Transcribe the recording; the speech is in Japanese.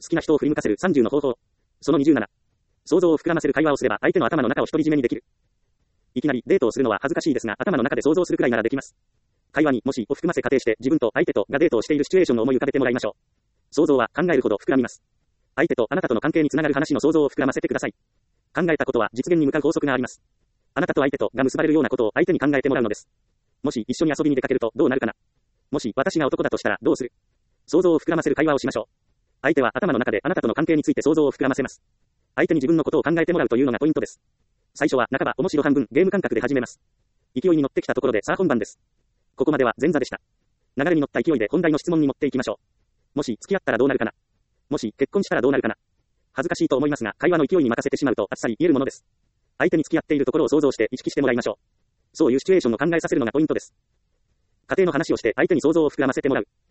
好きな人を振り向かせる30の方法。その27。想像を膨らませる会話をすれば相手の頭の中を独り占めにできる。いきなりデートをするのは恥ずかしいですが、頭の中で想像するくらいならできます。会話にもしを含ませ仮定して自分と相手とがデートをしているシチュエーションを思い浮かべてもらいましょう。想像は考えるほど膨らみます。相手とあなたとの関係につながる話の想像を膨らませてください。考えたことは実現に向かう法則があります。あなたと相手とが結ばれるようなことを相手に考えてもらうのです。もし一緒に遊びに出かけるとどうなるかな。もし私が男だとしたらどうする。想像を膨らませる会話をしましょう。相手は頭の中であなたとの関係について想像を膨らませます。相手に自分のことを考えてもらうというのがポイントです。最初は半ば面白半分ゲーム感覚で始めます。勢いに乗ってきたところでさあ本番です。ここまでは前座でした。流れに乗った勢いで本題の質問に持っていきましょう。もし付き合ったらどうなるかな。もし結婚したらどうなるかな。恥ずかしいと思いますが、会話の勢いに任せてしまうとあっさり言えるものです。相手に付き合っているところを想像して意識してもらいましょう。そういうシチュエーションを考えさせるのがポイントです。家庭の話をして相手に想像を膨らませてもらう。